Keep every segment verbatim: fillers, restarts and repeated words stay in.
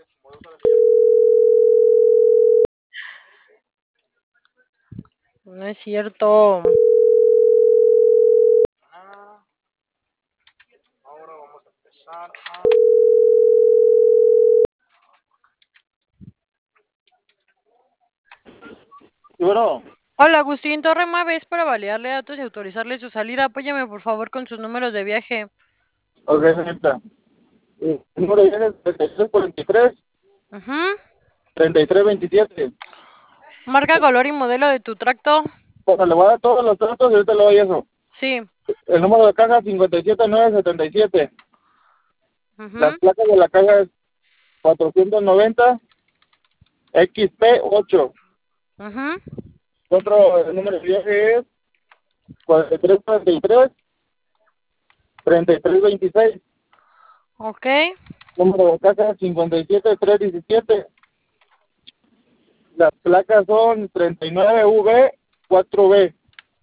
No es cierto. Ahora vamos a empezar a... ¿Y bueno? Hola, Agustín Torre Maves, para validarle datos y autorizarle su salida. Apóyame, por favor, con sus números de viaje. Ok, señorita. El número de viaje es treinta y tres cuarenta y tres, Ujú. treinta y tres veintisiete. Marca, color y modelo de tu tracto. Bueno, le voy a dar todos los datos y ahorita le doy eso. Sí. El número de caja cincuenta y siete nueve setenta y siete. Las Ujú. placas de la caja es cuatrocientos noventa X P ocho. Ujú. Otro el número de viaje es cuarenta y tres cuarenta y tres, treinta y tres veintiséis. Ok. Número de caja cincuenta y siete trescientos diecisiete. Las placas son treinta y nueve V cuatro B.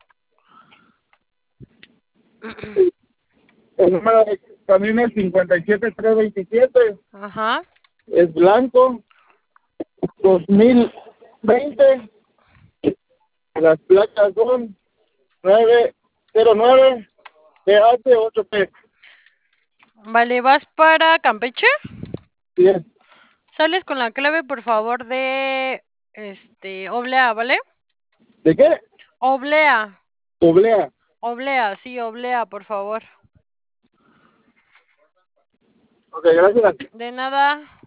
El número de camión es cincuenta y siete trescientos veintisiete. Ajá. Es blanco. dos mil veinte. Las placas son nueve cero nueve P H ocho P. Vale, ¿vas para Campeche? Bien. Sales con la clave, por favor, de este Oblea, ¿vale? ¿De qué? Oblea. Oblea. Oblea, sí, Oblea, por favor. Ok, gracias. De nada.